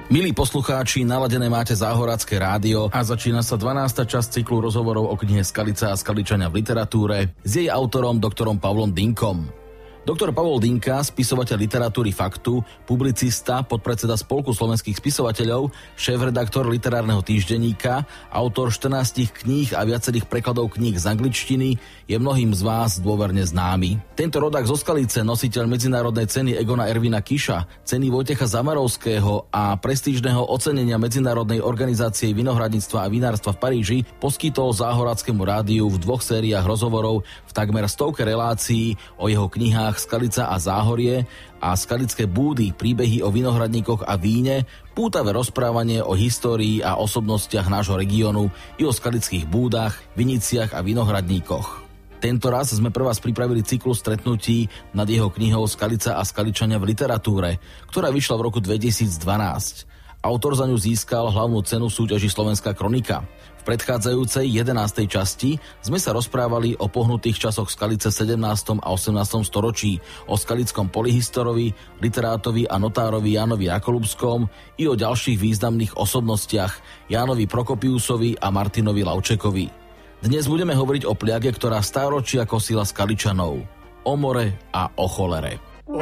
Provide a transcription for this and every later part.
Milí poslucháči, naladené máte Záhoracké rádio a začína sa 12. časť cyklu rozhovorov o knihe Skalica a Skaličania v literatúre s jej autorom doktorom Pavlom Dynkom. Doktor Pavol Dynka, spisovateľ literatúry Faktu, publicista, podpredseda Spolku slovenských spisovateľov, šéf-redaktor literárneho týždenníka, autor 14 kníh a viacerých prekladov kníh z angličtiny, je mnohým z vás dôverne známy. Tento rodák zo Skalice, nositeľ medzinárodnej ceny Egona Ervina Kiša, ceny Vojtecha Zamarovského a prestížneho ocenenia Medzinárodnej organizácie vinohradníctva a vinárstva v Paríži, poskytol Záhoradskému rádiu v 2 sériách rozhovorov v takmer 100 relácií o jeho knihách Skalica a Záhorie a Skalické búdy, príbehy o vinohradníkoch a víne, pútavé rozprávanie o histórii a osobnostiach nášho regiónu i o skalických búdach, viniciach a vinohradníkoch. Tento raz sme pre vás pripravili cyklus stretnutí nad jeho knihou Skalica a Skaličania v literatúre, ktorá vyšla v roku 2012. Autor za ňu získal hlavnú cenu súťaži Slovenská kronika. V predchádzajúcej 11. časti sme sa rozprávali o pohnutých časoch Skalice v 17. a 18. storočí, o skalickom polyhistorovi, literátovi a notárovi Jánovi Jakolubskom i o ďalších významných osobnostiach Jánovi Prokopiusovi a Martinovi Lavčekovi. Dnes budeme hovoriť o pliage, ktorá stáročia kosila Skaličanov, o more a o cholere.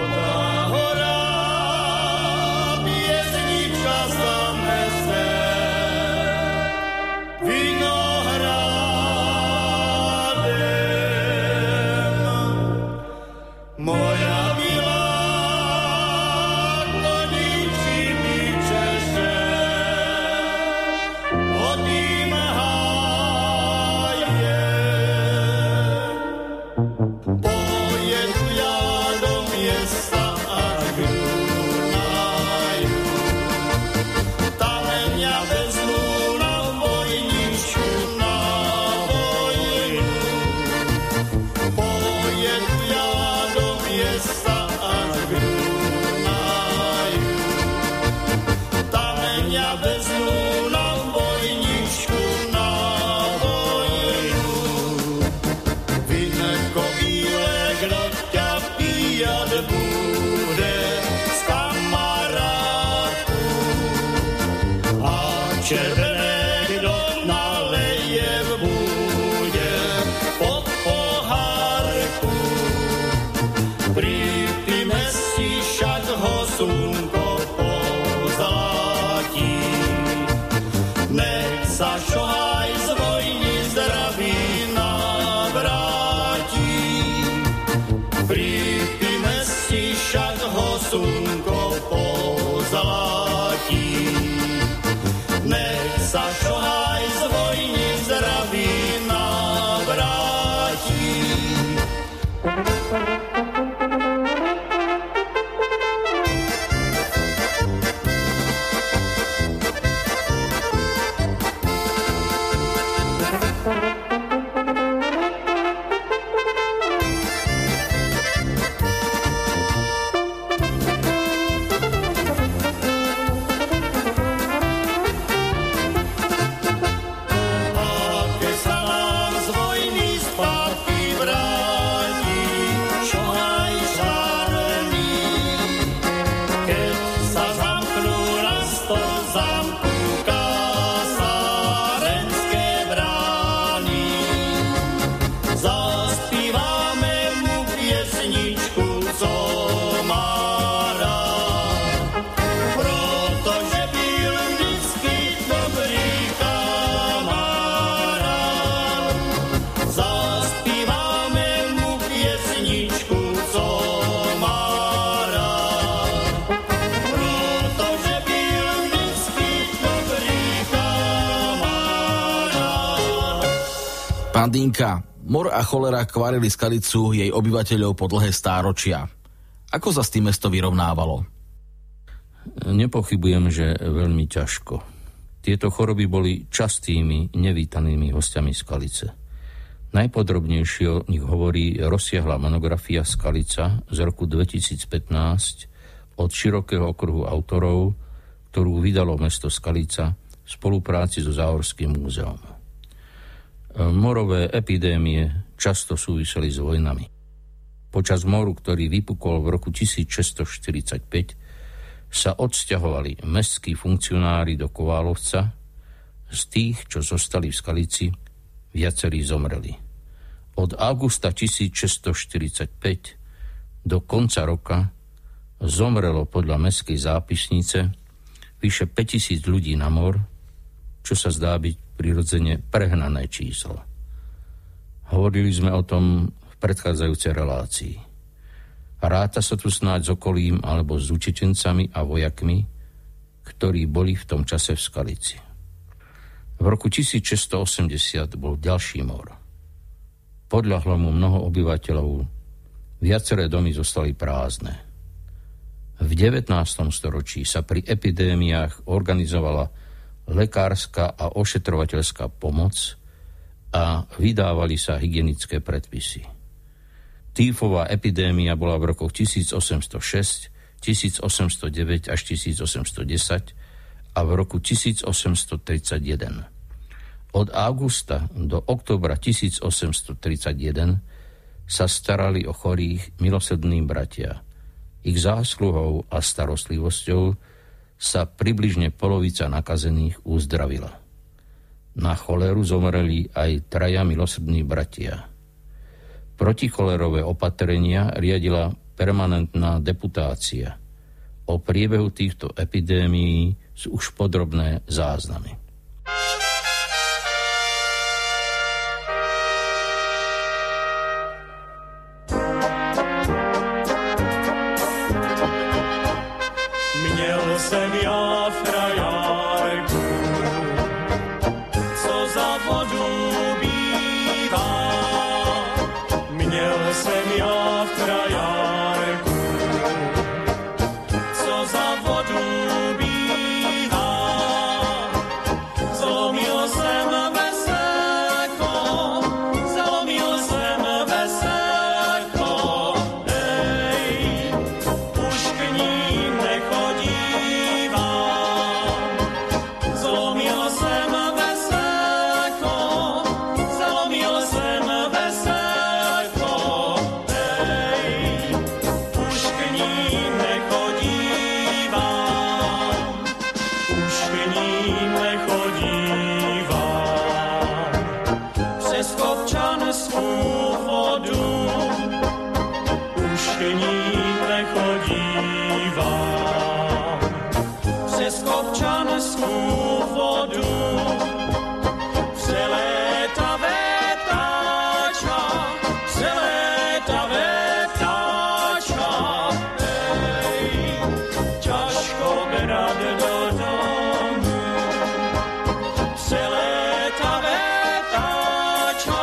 Pán Dynka, mor a cholera kvárili Skalicu, jej obyvateľov po dlhé stáročia. Ako sa s tým mesto vyrovnávalo? Nepochybujem, že veľmi ťažko. Tieto choroby boli častými, nevítanými hostiami Skalice. Najpodrobnejšie o nich hovorí rozsiahla monografia Skalica z roku 2015 od širokého okruhu autorov, ktorú vydalo mesto Skalica v spolupráci so Záhorským múzeom. Morové epidémie často súviseli s vojnami. Počas moru, ktorý vypukol v roku 1645, sa odsťahovali mestskí funkcionári do Koválovca. Z tých, čo zostali v Skalici, viacerí zomreli. Od augusta 1645 do konca roka zomrelo podľa mestskej zápisnice vyše 5000 ľudí na mor, čo sa zdá byť prirodzene prehnané číslo. Hovorili sme o tom v predchádzajúcej relácii. Ráta sa tu snáď s okolím alebo s utečencami a vojakmi, ktorí boli v tom čase v Skalici. V roku 1680 bol ďalší mor. Podľahlo mu mnoho obyvateľov, viaceré domy zostali prázdne. V 19. storočí sa pri epidémiách organizovala lekárska a ošetrovateľská pomoc a vydávali sa hygienické predpisy. Týfová epidémia bola v rokoch 1806, 1809 až 1810 a v roku 1831. Od augusta do októbra 1831 sa starali o chorých milosrdní bratia. Ich zásluhou a starostlivosťou sa približne polovica nakazených uzdravila. Na choleru zomreli aj 3 milosrdní bratia. Proticholerové opatrenia riadila permanentná deputácia. O priebehu týchto epidémií sú už podrobné záznamy. Měl jsem já frajarku, co za vodu bývá. Měl jsem já frajarku, co za vodu bývá. Zlomil jsem veselko, ej, už k ní nechodívám. Zlomil jsem veselko, ej, už k ní nechodívám. Už k ní nechodívám. Přes Kopčanskou vodu už k ní nechodívám. Přes Kopčanskou vodu přelétavé ptáča, ej, ťažko brát do domu. Přelétavé ptáča,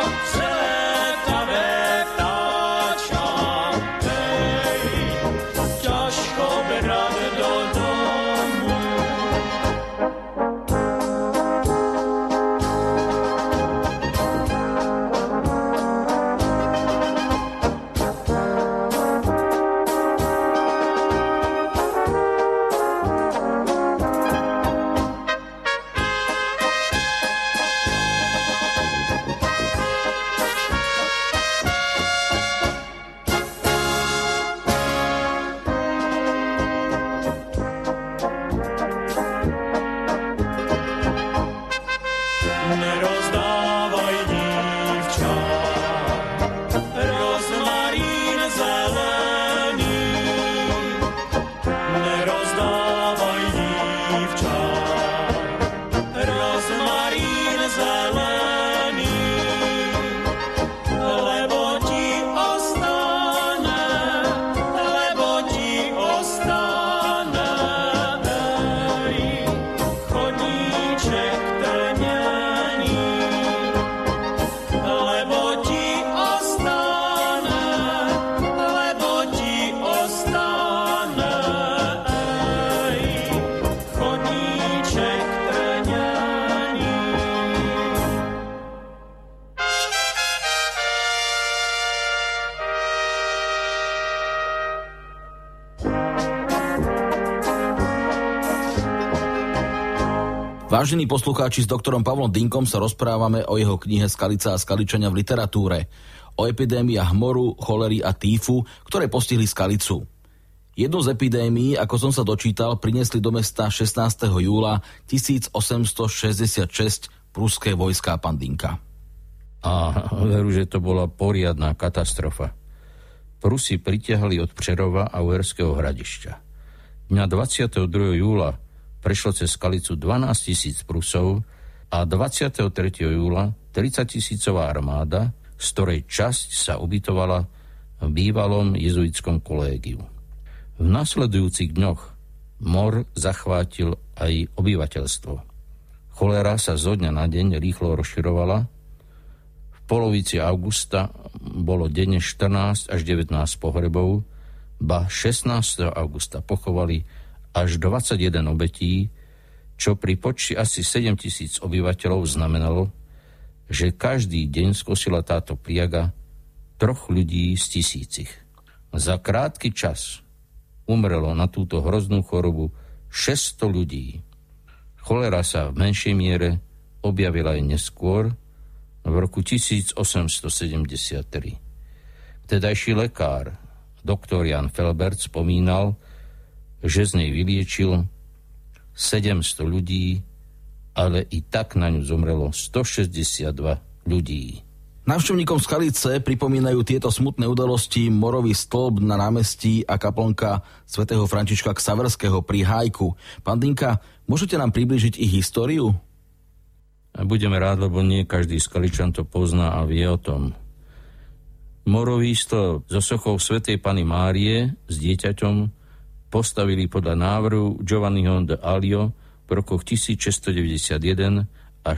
ej, ťažko brát do domu. Nerozdávaj dívča rozmarín zelený. Nerozdávaj dívča rozmarín zelený, lebo ti ostane, ej, chodníček trňaný. Lebo ti ostane, ej, chodníček trňaný. Vážení poslucháči, s doktorom Pavlom Dynkom sa rozprávame o jeho knihe Skalica a Skaličania v literatúre, o epidémiách moru, cholery a týfu, ktoré postihli Skalicu. Jednu z epidémií, ako som sa dočítal, priniesli do mesta 16. júla 1866 pruské vojská, pán Dinka. A veru, že to bola poriadna katastrofa. Prusy pritiahli od Přerova a Uherského Hradišťa. Dňa 22. júla prešlo cez Skalicu 12 000 Prusov a 23. júla 30 000 armáda, z ktorej časť sa ubytovala v bývalom jezuitskom kolégiu. V nasledujúcich dňoch mor zachvátil aj obyvateľstvo. Cholera sa zo dňa na deň rýchlo rozširovala. V polovici augusta bolo denne 14 až 19 pohrebov, ba 16. augusta pochovali až 21 obetí, čo pri počti asi 7 000 obyvateľov znamenalo, že každý deň skosila táto pliaga 3 ľudí z 1000. Za krátky čas umrelo na túto hroznú chorobu 600 ľudí. Cholera sa v menšej miere objavila aj neskôr, v roku 1873. Vtedajší lekár, doktor Jan Felbert, spomínal, že z nej vyliečil 700 ľudí, ale i tak na ňu zomrelo 162 ľudí. Návštevníkom Skalice pripomínajú tieto smutné udalosti morový stĺp na námestí a kaplnka svätého Františka Xaverského pri Hájku. Pán Dinka, môžete nám približiť ich históriu? Budeme rád, lebo nie každý Skaličan to pozná a vie o tom. Morový stĺp so sochou svätej Panny Márie s dieťaťom postavili podľa návrhu Giovanniho de Alio v rokoch 1691 až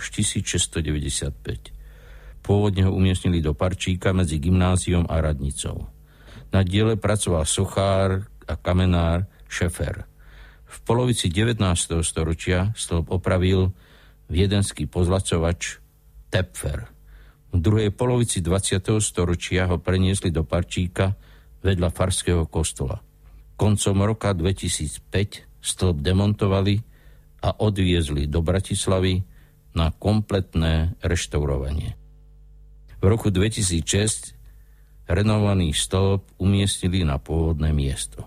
1695. Pôvodne ho umiestnili do parčíka medzi gymnáziom a radnicou. Na diele pracoval sochár a kamenár Šefer. V polovici 19. storočia stĺp opravil viedenský pozlacovač Tepfer. V druhej polovici 20. storočia ho preniesli do parčíka vedľa farského kostola. Koncom roka 2005 stĺp demontovali a odviezli do Bratislavy na kompletné reštaurovanie. V roku 2006 renovovaný stĺp umiestnili na pôvodné miesto.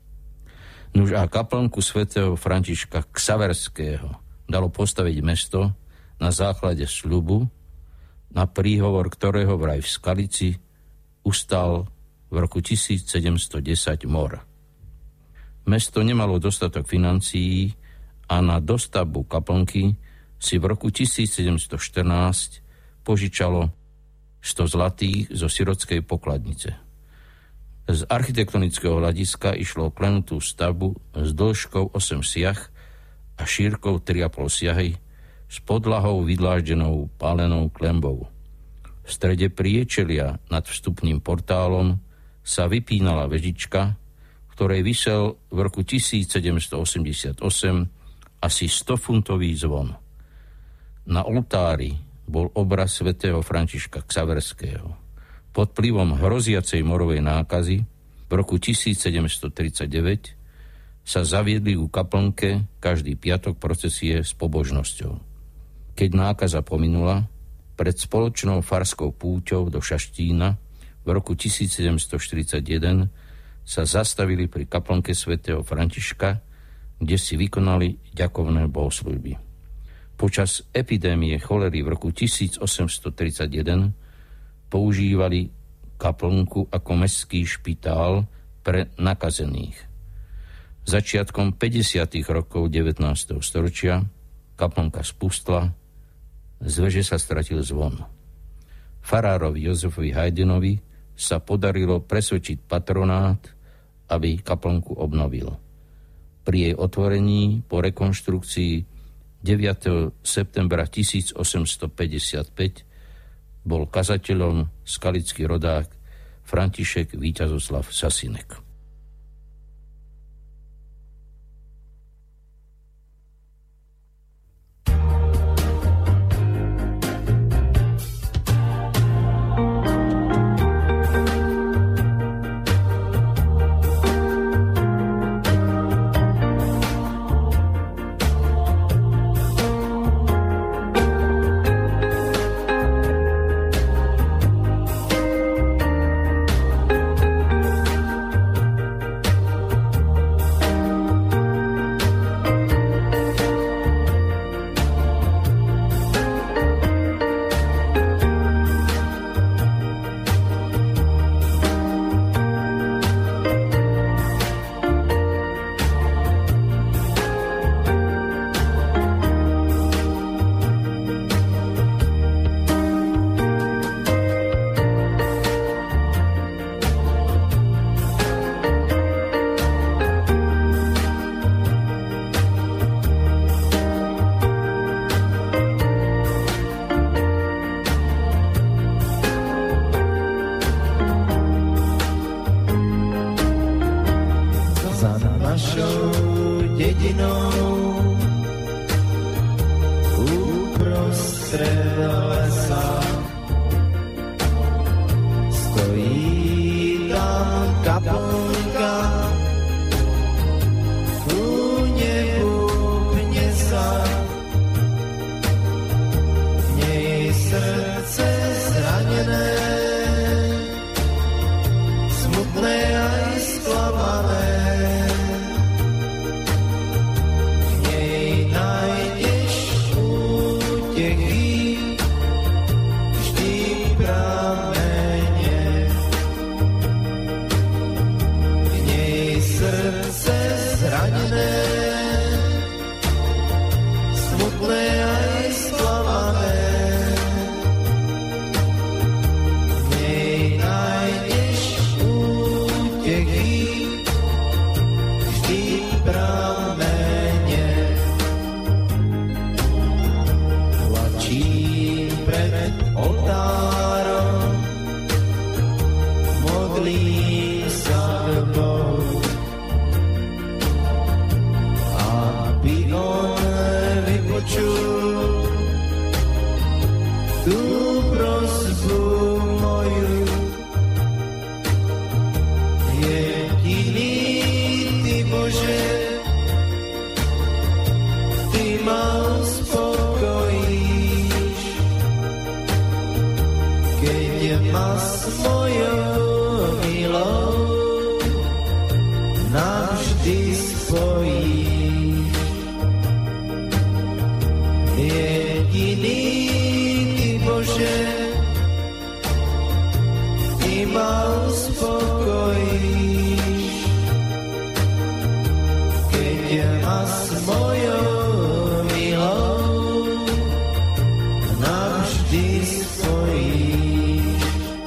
Nuž a kaplnku svätého Františka Xaverského dalo postaviť mesto na základe sľubu, na príhovor ktorého vraj v Skalici ustal v roku 1710 mor. Mesto nemalo dostatok financií a na dostavbu kaplnky si v roku 1714 požičalo 100 zlatých zo sirotskej pokladnice. Z architektonického hľadiska išlo o klenutú stavbu s dĺžkou 8 siah a šírkou 3,5 siahy s podlahou vydláždenou pálenou klenbou. V strede priečelia nad vstupným portálom sa vypínala vežička, v ktorej visel v roku 1788 asi 100-funtový zvon. Na oltári bol obraz svätého Františka Xaverského. Pod vplyvom hroziacej morovej nákazy v roku 1739 sa zaviedli u kaplnke každý piatok procesie s pobožnosťou. Keď nákaza pominula, pred spoločnou farskou púťou do Šaštína v roku 1741 sa zastavili pri kaplnke svätého Františka, kde si vykonali ďakovné bohoslužby. Počas epidémie cholery v roku 1831 používali kaplnku ako mestský špitál pre nakazených. Začiatkom 50. rokov 19. storočia kaplnka spustla, z veže sa stratil zvon. Farárovi Jozefovi Hajdenovi sa podarilo presvedčiť patronát, aby kaplnku obnovil. Pri jej otvorení po rekonštrukcii 9. septembra 1855 bol kazateľom skalický rodák František Víťazoslav Sasinek. ma uspokojíš, keď ma s mojou milou navždy spojíš. Jediný Ty, Bože, Ty ma uspokojíš, keď ma s mojou milou navždy spojíš.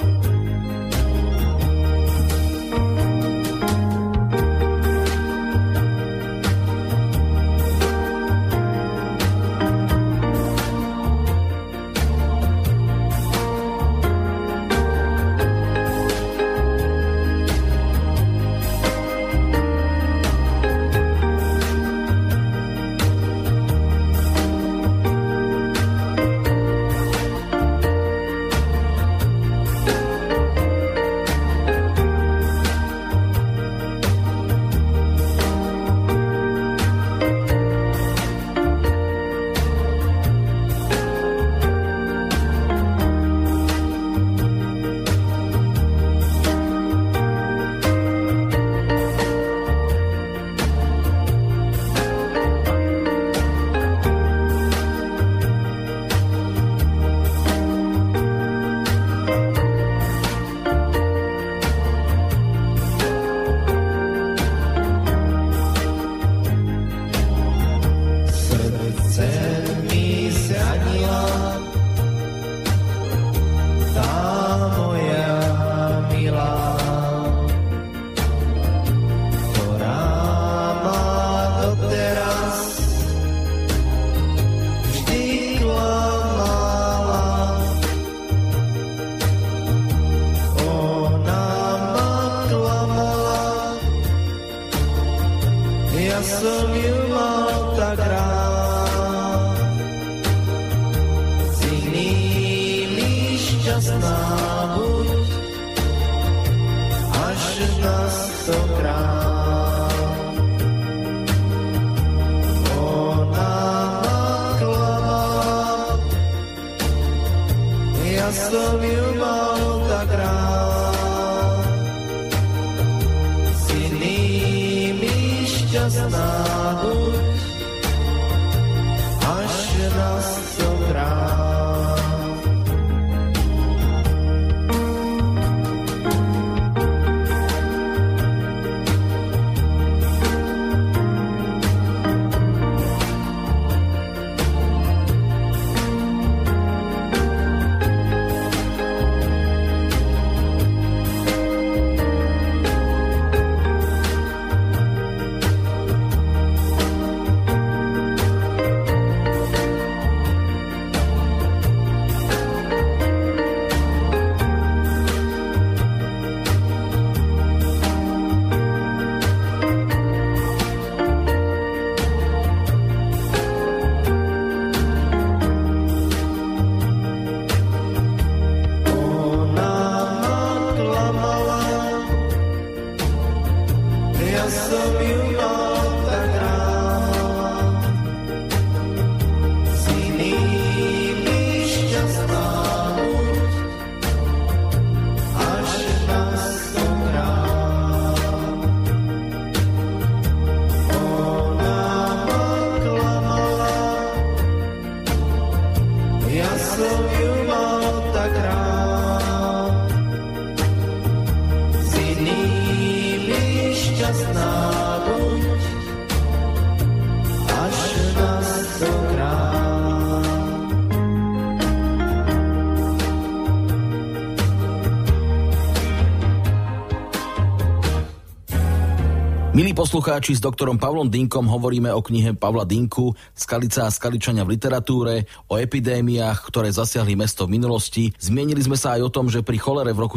Milí poslucháči, s doktorom Pavlom Dynkom hovoríme o knihe Pavla Dynku Skalica a Skaličania v literatúre, o epidémiách, ktoré zasiahli mesto v minulosti. Zmienili sme sa aj o tom, že pri cholere v roku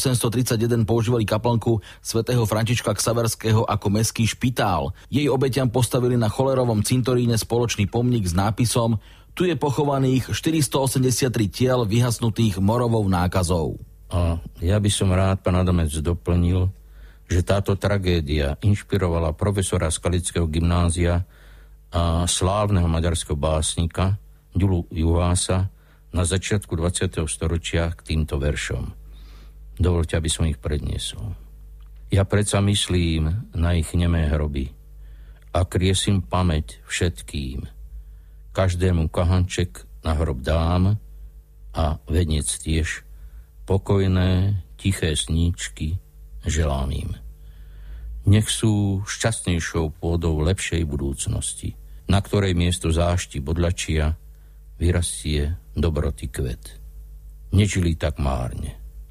1831 používali kaplnku svätého Františka Xaverského ako mestský špitál. Jej obetiam postavili na cholerovom cintoríne spoločný pomník s nápisom: tu je pochovaných 483 tiel vyhasnutých morovou nákazou. A ja by som rád, pán Adamec, doplnil, že táto tragédia inšpirovala profesora Skalického gymnázia a slávneho maďarského básnika Gyulu Juhása na začiatku 20. storočia k týmto veršom. Dovoľte, aby som ich predniesol. Ja predsa myslím na ich nemé hroby a kriesím pamäť všetkým. Každému kahanček na hrob dám a veniec tiež. Pokojné, tiché sníčky želám im. Nech sú šťastnejšou pôdou lepšej budúcnosti, na ktorej miesto zášti bodľačia vyrastie dobroty kvet. Nežili tak márne.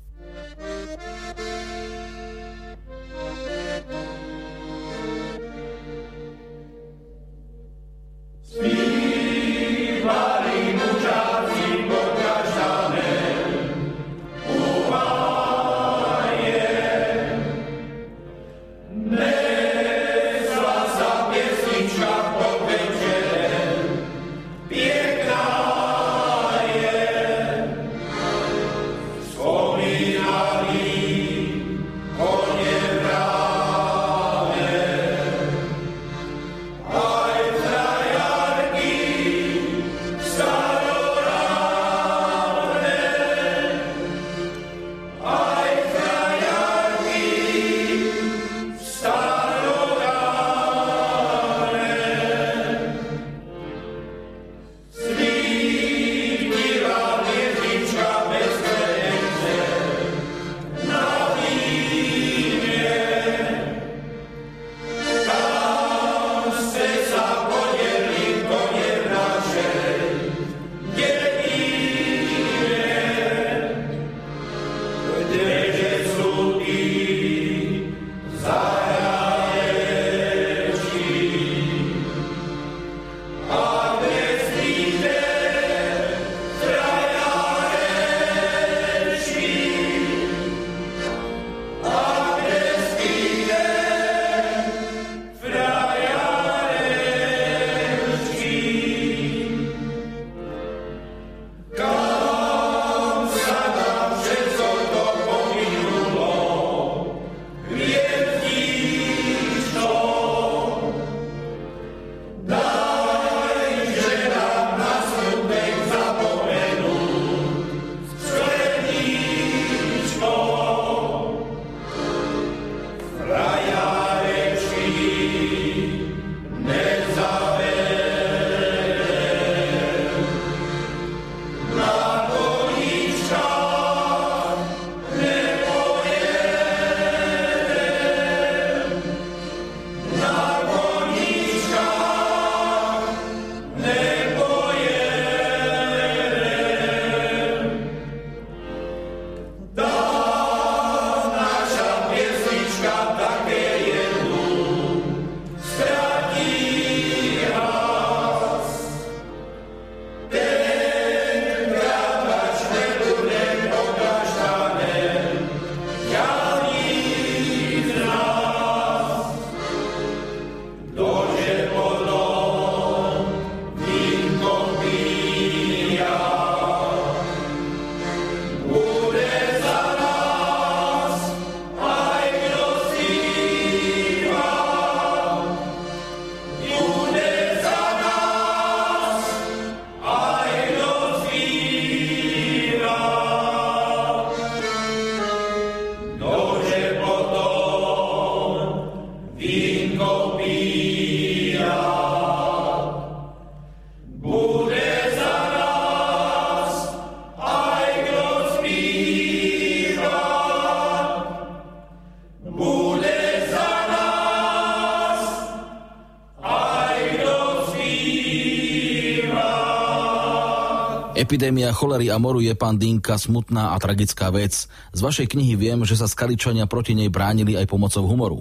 Epidémia cholery a moru je, pán Dynka, smutná a tragická vec. Z vašej knihy viem, že sa Skaličania proti nej bránili aj pomocou humoru.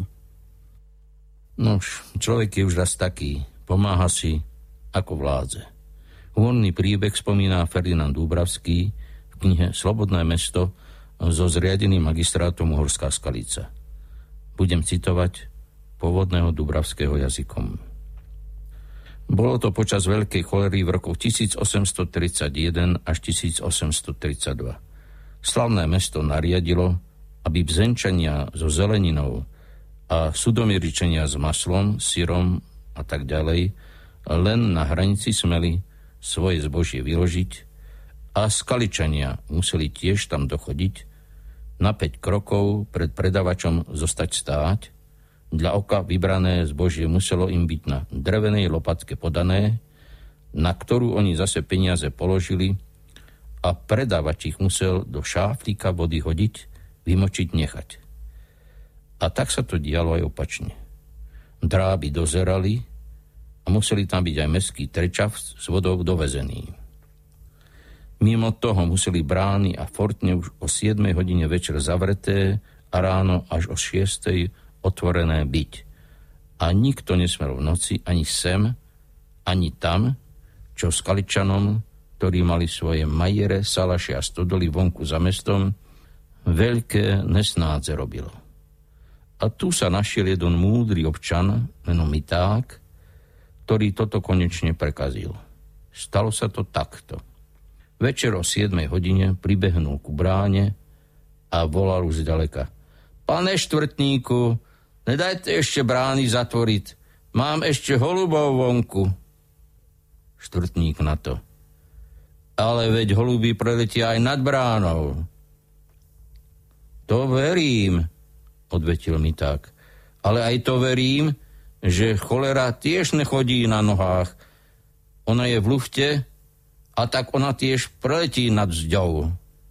Nož, človek je už raz taký. Pomáha si, ako vládze. Humorný príbeh spomína Ferdinand Dúbravský v knihe Slobodné mesto so zriadeným magistrátom Uhorská Skalica. Budem citovať pôvodného Dúbravského jazykom. Bolo to počas veľkej cholery v rokoch 1831 až 1832. Slavné mesto nariadilo, aby bzenčania so zeleninou a sudomiričenia s maslom, syrom a tak ďalej len na hranici smeli svoje zbožie vyložiť a Skaličania museli tiež tam dochodiť, na 5 krokov pred predavačom zostať stáť, dla oka vybrané zbožie muselo im byť na drevenej lopatke podané, na ktorú oni zase peniaze položili a predavač ich musel do šáflíka vody hodiť, vymočiť, nechať. A tak sa to dialo aj opačne. Dráby dozerali a museli tam byť aj mestský trečav s vodou dovezený. Mimo toho museli brány a fortne už o 7 hodine večer zavreté a ráno až o 6 otvorené byť. A nikto nesmel v noci ani sem, ani tam, čo Skaličanom, ktorí mali svoje majere, salaše a stodoly vonku za mestom, veľké nesnádze robilo. A tu sa našiel jeden múdry občan, menom Miták, ktorý toto konečne prekazil. Stalo sa to takto. Večer o 7 hodine pribehnul ku bráne a volal už zďaleka: Pane štvrtníku, nedajte ešte brány zatvoriť, mám ešte holubov vonku. Štvrtník na to: Ale veď holuby preletia aj nad bránou. To verím, odvetil Miták, ale aj to verím, že cholera tiež nechodí na nohách. Ona je v lufte a tak ona tiež preletí nad vzďou.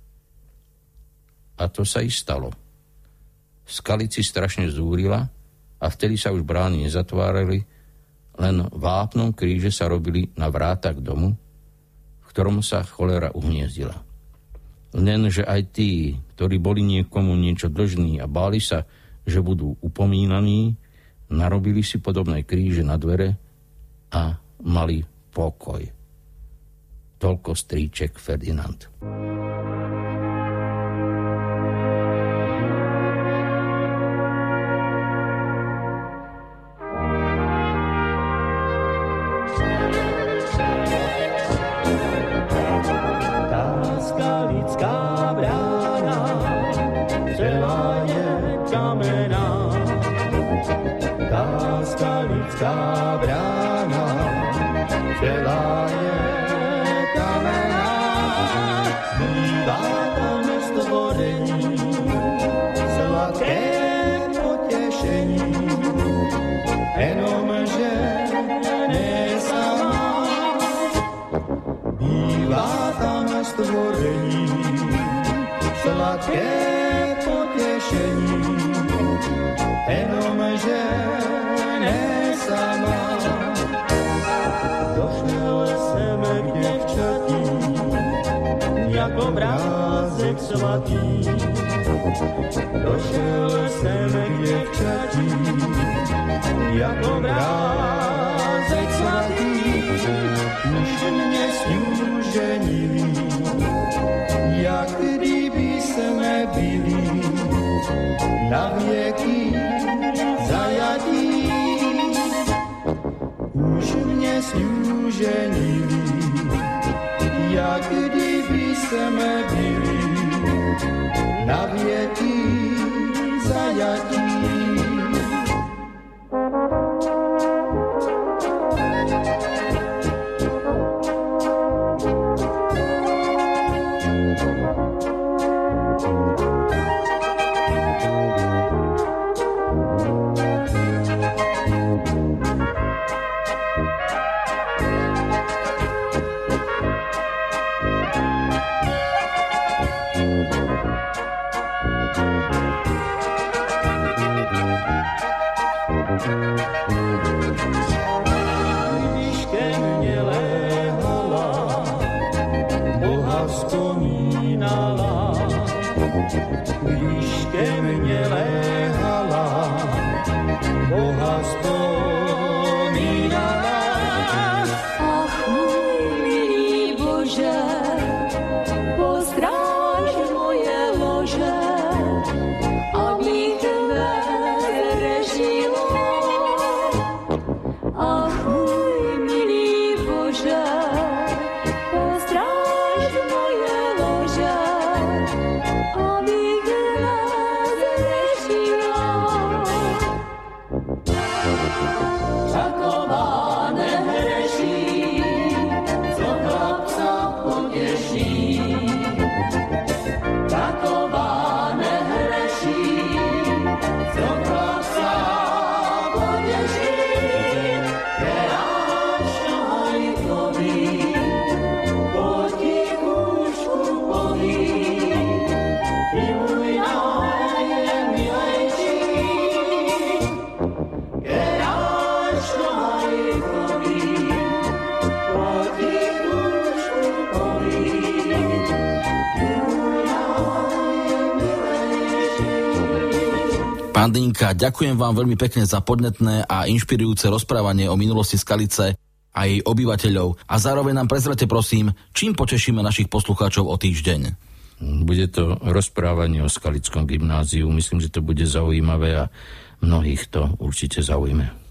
A to sa i stalo. V Skalici strašne zúrila a vtedy sa už brány nezatvárali, len vápnom kríže sa robili na vráta k domu, v ktorom sa cholera uhniezdila. Lenže aj tí, ktorí boli niekomu niečo dlžní a báli sa, že budú upomínaní, narobili si podobné kríže na dvere a mali pokoj. Toľko strýček Ferdinand. Tá skalická brána celá je kamená. Tá skalická brána celá je kamená. Bývá tam stvorení sladké potešení, jenomže ne sama. Bývá tam stvorení sladké potešení, jenomže ne sama. Došel jsem k děvčatí, jako obrázek svatý. Došel jsem k děvčatí, jako obrázek svatý. Už mě sňuženili, jak kdyby jsme byli na věky zajatí. Už mě sňuženili, jak kdyby jsme byli na věky zajatí. Když ke mně léhala, Boha vzpomínala. Když ke mně léhala, Boha vzpomínala. Ach, můj milý Bože, postráž moje lože, abych nezřešila. Ach, můj milý Bože, postráž moje lože, abych nezřešila. Taková nehrešná Pán Dynka, ďakujem vám veľmi pekne za podnetné a inšpirujúce rozprávanie o minulosti Skalice a jej obyvateľov. A zároveň nám prezrate, prosím, čím potešíme našich poslucháčov o týždeň. Bude to rozprávanie o Skalickom gymnáziu. Myslím, že to bude zaujímavé a mnohých to určite zaujme.